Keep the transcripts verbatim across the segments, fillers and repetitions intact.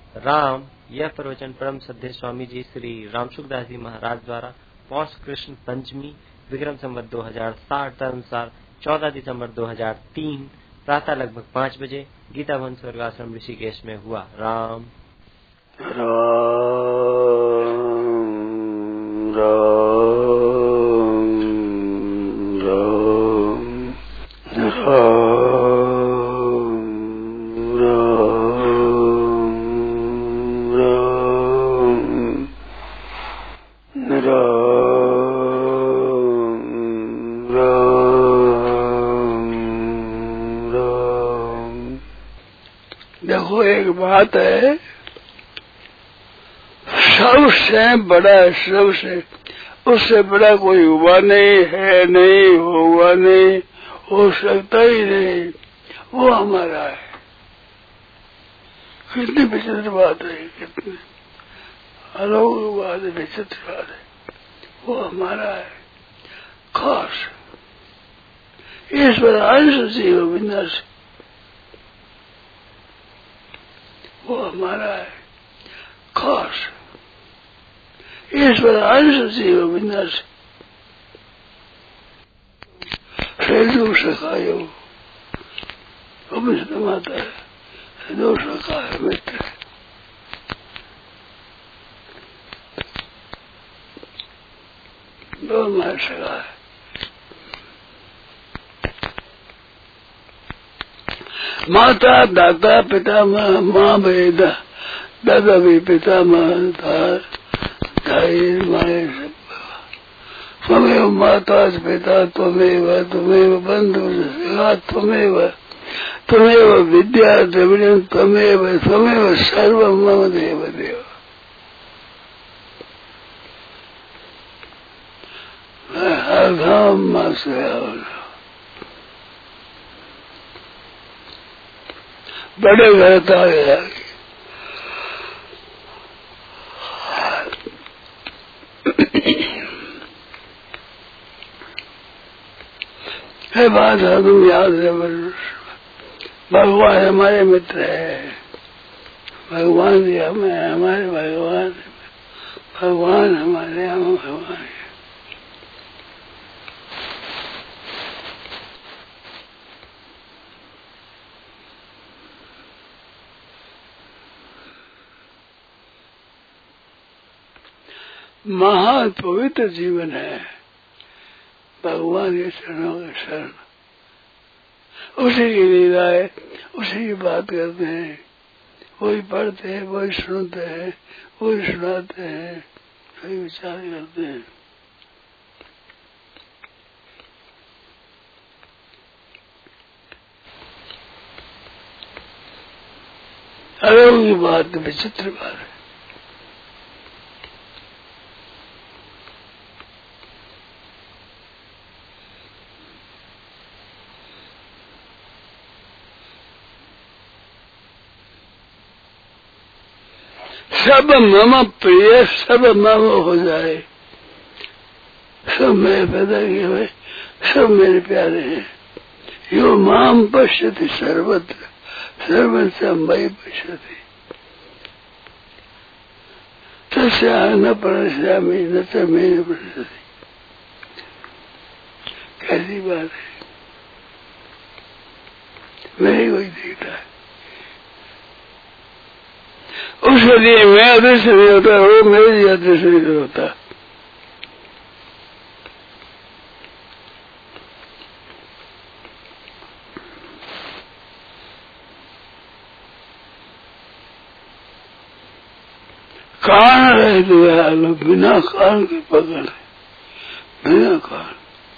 राम। यह प्रवचन परम श्रद्धेय स्वामी जी श्री रामसुखदास जी महाराज द्वारा पौष कृष्ण पंचमी विक्रम संवत दो हजार साठ अनुसार चौदह दिसंबर दो हजार तीन प्रातः लगभग पाँच बजे गीता भवन स्वर्गाश्रम ऋषिकेश में हुआ। राम राम राम राम देखो एक बात है, सबसे बड़ा सबसे उससे बड़ा कोई हुआ नहीं है, नहीं होगा नहीं, हो सकता ही नहीं, वो हमारा है। कितनी विचित्र बात है, कितनी अलौकिक बात है, विचित्र बात है, वो हमारा है खास। ईश्वर अंश जीव विनाश, वो हमारा है खास। ईश्वर अंश जीव विनाश दोष खायो माता है, दोष खाए मित्र। दो मार सका है। माता दाता पिता माँ भेद, दादा भी पिता माँ था, ताई माए सब। त्वमेव माता पिता त्वमेव, त्वमेव बंधु सखा त्वमेव, त्वमेव विद्या द्रविणं त्वमेव, त्वमेव सर्वं मम देव देव। मैं हर धाम माँ से बड़े घर था गया है बात है, तुम याद है। भगवान हमारे मित्र है, भगवान जी हमें हमारे भगवान, भगवान हमारे हम भगवान। महान पवित्र जीवन है भगवान के चरणों के शरण। उसी की लीला है, उसी की बात करते हैं, वही पढ़ते हैं, वही सुनते हैं, वही सुनाते हैं, वही विचार करते हैं। अलग बात, विचित्र बात है। सब मम प्रिय, सब मम हो जाए, सब मेरे पैदा किए हुए, सब मेरे प्यारे हैं। यो माम पश्यति सर्वत्र, सर्वत्र मयि पश्यति, तस्या न प्रणश्यामि न च मे न प्रणश्यति। कैसी बात है, मेरी कोई देखता है, उसके लिए मैं अदृश्य नहीं होता, वो मेरे लिए अदृश्य नहीं होता। कारण रहे तो बिना कारण के पकड़, बिना कारण।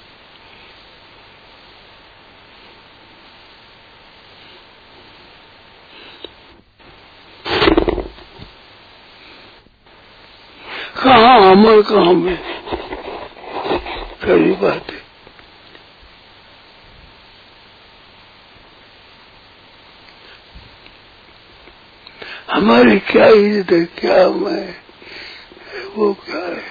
कहाँ अमर कहाँ में, कई बात है। हमारी क्या इज्जत है, क्या मैं, वो क्या है।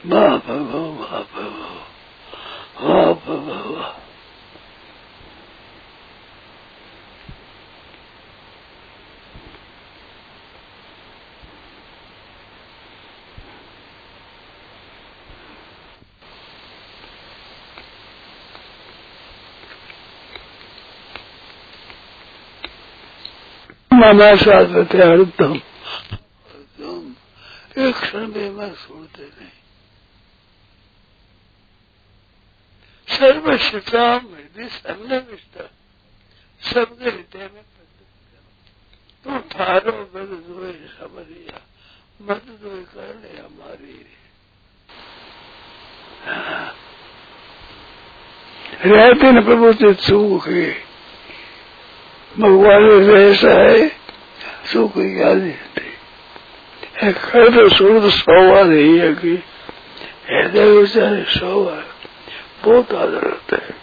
वाह भगो वाह भगो वाह भगो वाह। माना साथ हरदम एक क्षण में मैं छोड़ते नहीं। सर्वश्रुताम हृदय सर्वविष्टा सबके हृदय में तू थारो बद दोए समरिया मत दोए करने हमारी। रहते न प्रभु से सुख है भगवान ऐसा है सुख की याद नहीं खैर तो सुख तो सौवा नहीं है कि हृदय विचार सौवा बहुत आदर रहता है।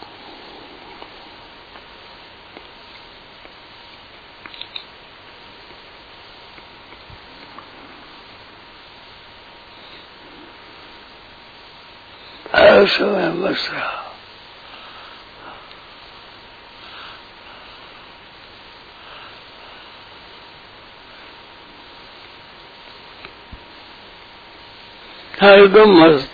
हर समय मस्त रहा। एकदम मस्त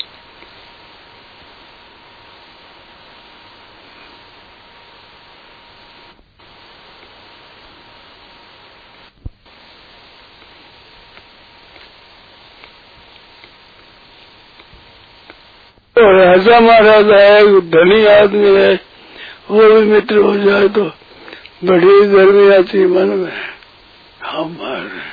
तो राजा महाराज है धनी आदमी है वो भी मित्र हो जाए तो बड़ी गर्मी आती है मन में। हमारे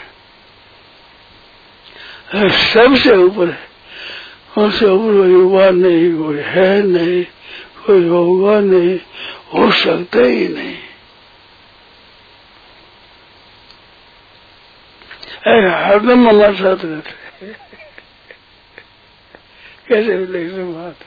सबसे ऊपर है उससे ऊपर कोई हुआ नहीं कोई है नहीं कोई होगा नहीं हो सकता ही नहीं। हरदम हमारे साथ रहते हैं कैसे मिलेगी बात।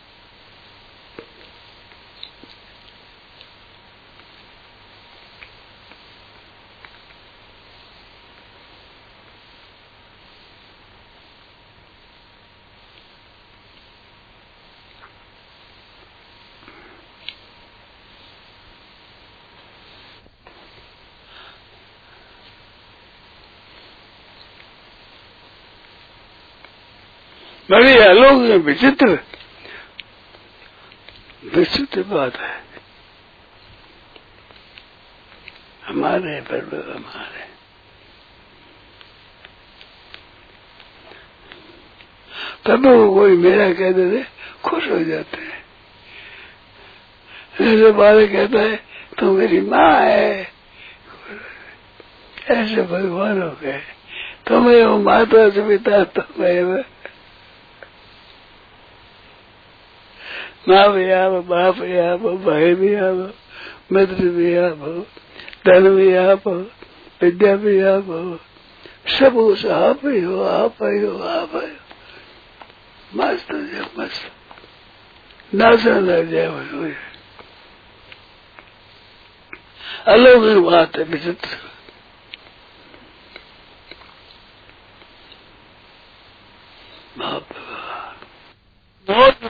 बड़ी अलौकिक विचित्र विचित्र बात है। हमारे पर्व हमारे प्रभु को कोई मेरा कह देते खुश हो जाते हैं। जैसे बालक कहता है तू मेरी माँ है ऐसे भगवान हो गए तुम्हें वो माता से पिता तुम्हें माँ भी आप बाप भी आप भाई भी आप मित्र भी आप धन भी आप विद्या भी आप सब कुछ आप ही हो आप ही हो आप ही हो। मस्त जब मस्त नाचने लग जाए अलग बात है विचित्र। बाप बहुत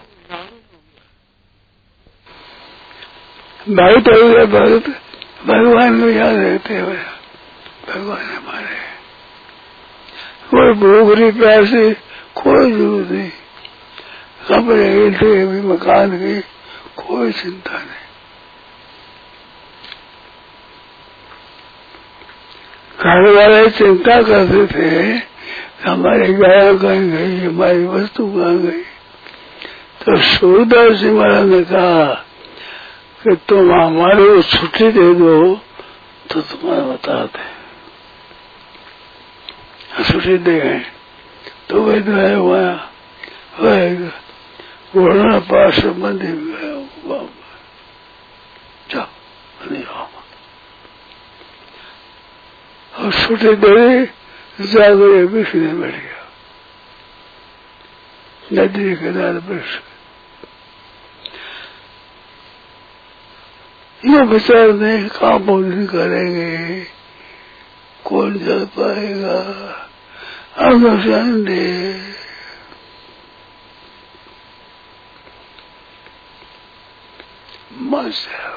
बहुत हो गया बहुत भगवान को याद रहते हुए भगवान हमारे कोई भूख नहीं प्यासे कोई जरूरत नहीं कपड़े ईंटे भी मकान की कोई चिंता नहीं। घर वाले चिंता करते थे हमारी गाय कहीं गई हमारी वस्तु कहाँ गई तो सूरदास जी महाराज ने कहा कि तुम हमारे को छुट्टी दे दो तो तुम्हारा बता दे। छुट्टी दे गए तो वे जो है वह घोड़ा पास मंदिर गया जाओ नहीं आओ और छुट्टी दे जाकर बिखने बैठ गया नदी के किनारे बैठ ये विचार नहीं कहाँ भोजन करेंगे कौन चल पाएगा अनुसंधे पहुंच जावे।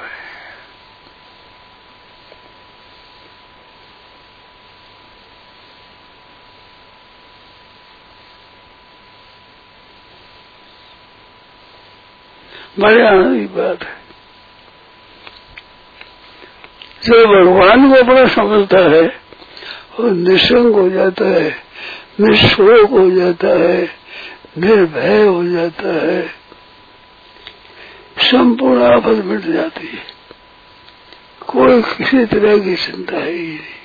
बड़े आनंद की बात है। जो भगवान को अपना समझता है वो निसंग हो जाता है, निशोक हो जाता है, निर्भय हो जाता है, संपूर्ण आफत मिट जाती है, कोई किसी तरह की चिंता है ही नहीं।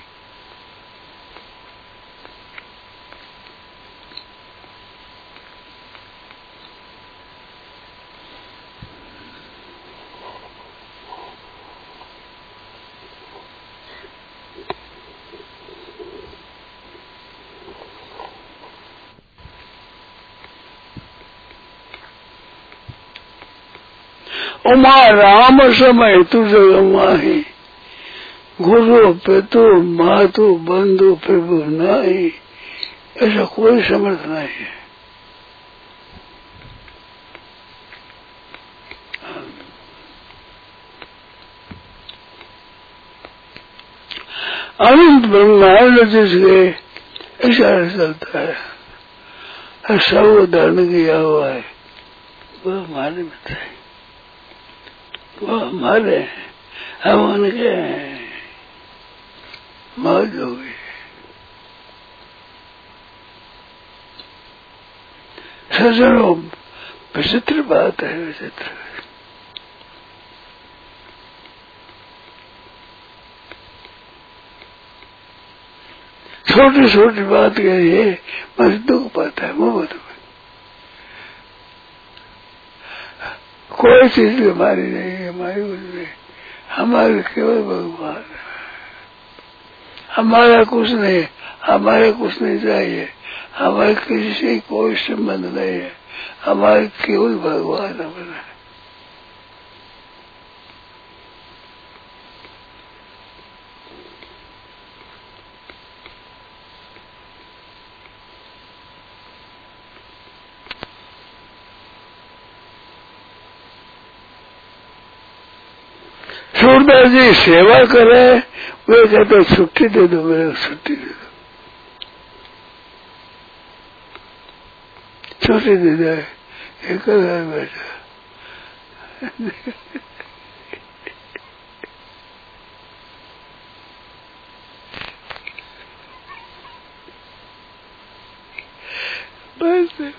उमा राम समय तु जग माही, गुरु पितु मातु बंधु प्रभु नाही, ऐसा कोई समर्थ नहीं है। अनंत ब्रह्मांड जिसके इशारे चलता है, सब धारण किया हुआ है, वो हमारे मित्र है, वो हमारे हैं, हम उनके हैं। मौज हो गई। सजनों, विचित्र बात है, विचित्र। छोटी छोटी बात के लिए बस दुख पाता है मोहब्बत में। कोई चीज हमारी नहीं है, हमारी कुछ नहीं, हमारे केवल भगवान। हमारा कुछ नहीं, हमारे कुछ नहीं चाहिए, हमारे किसी से कोई संबंध नहीं है, हमारे केवल भगवान हमारा। सूरदास जी सेवा करे, वे कहते छुट्टी दे दो, मेरे को छुट्टी दे दो, छुट्टी दे दे, एक घर बैठा। बस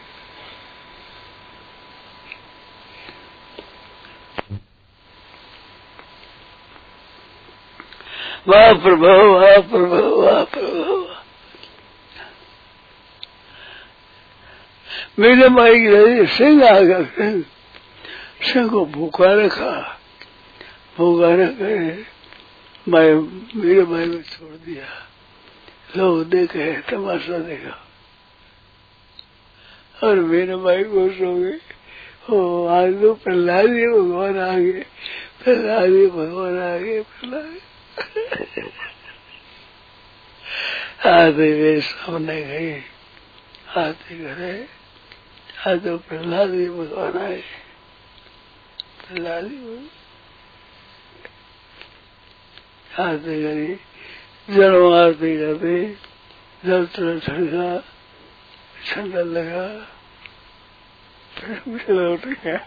वाह प्रभु, वाह प्रभु, वाह प्रभु। मेरे माई की सिंह आ गया, सिंह सिंह को भूखा रखा, भूखा रखे माई, मेरे माई को छोड़ दिया। लोग देखे, तमाशा देखा, और मेरे माई को सो गए। ओ आज तो प्रहलाद जी भगवान आ गए, प्रहलाद जी भगवान आ गए, प्रहलाद आते वे सामने गए, आते घरे, आज तो प्रहलाद जी भगवान आए, प्रहलाद जी आते घरे जन्म आरती करते, जब तुरंत ठंडा ठंडा लगा, फिर लौट गया।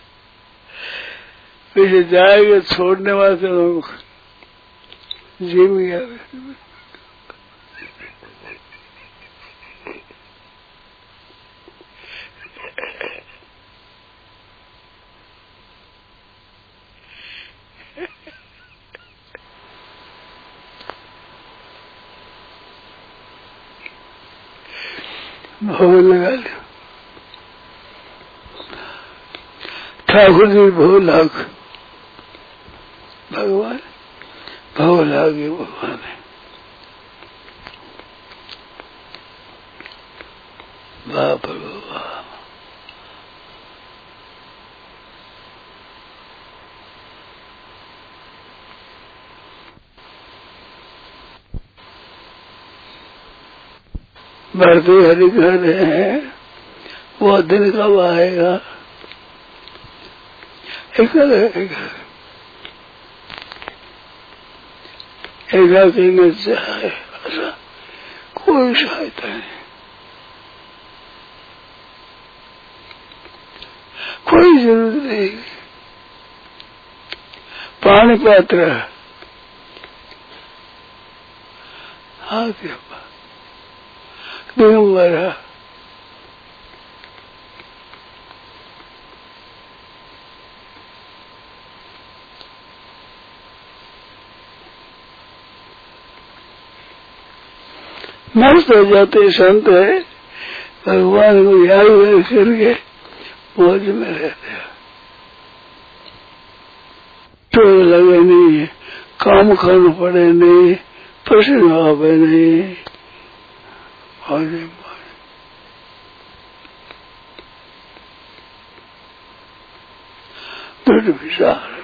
पीछे जाएगा छोड़ने वाले लोग जीव गया। भोग लगा लिया, ठाकुर जी भोग लाग, भगवान भोग लागे, भगवान है। वाह प्रभु वाह। बढ़ते हरि कर रहे हैं, वो दिन कब आएगा? एकल है, एकल एकाकी में चाहे कोई सहायता नहीं, कोई जरूरत नहीं। पानी पात्र हाथ दिगंबर मस्त हो जाते संत है, भगवान को याद करके मौज में रहते हैं, तो लगे नहीं, काम करना पड़े नहीं, पसीना आवे नहीं, मौज मौज। दृढ़ विचार है।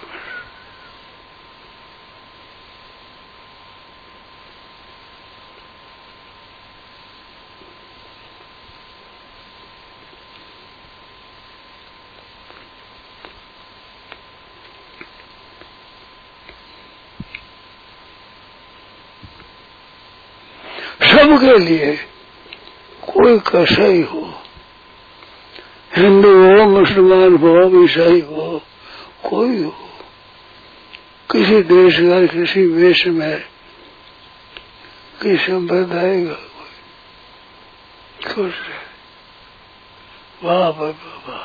सबके लिए, कोई कसाई हो, हिंदू हो, मुसलमान हो, ईसाई हो, कोई हो, किसी देश का, किसी वेश में, किसी संप्रदाय का, कोई खुश रहे। वाह बाबा,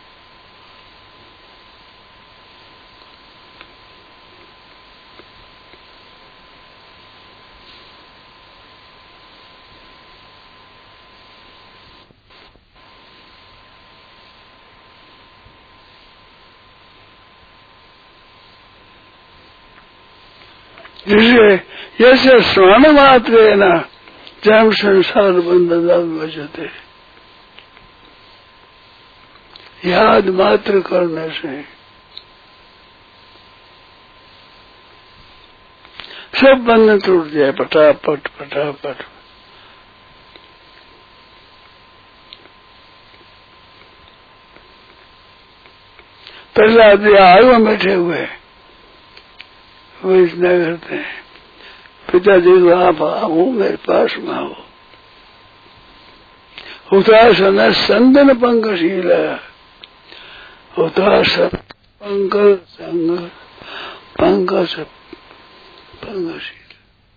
जिसे जैसे स्मरण मात्र है ना, जन्म संसार बंधन बचते, याद मात्र करने से सब बंधन टूट जाए, पटापट पटापट। पहला आग में बैठे हुए वो इतना करते हैं, पिताजी को आप आओ मेरे पास में आओ, हुतासन संदन पंकशील, हुतासन पंक संग पंकज पंकशील।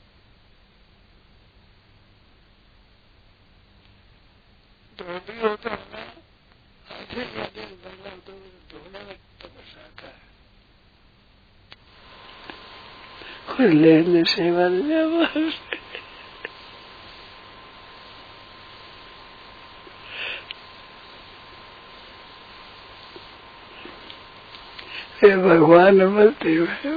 धोबी होता है ना, आधे आधे बंदा धोने में तपस्या आता है, कोई लेने सेवा नहीं। ये भगवान मरते हुए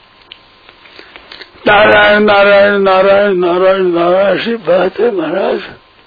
नारायण नारायण नारायण नारायण नारायण सी बात है महाराज।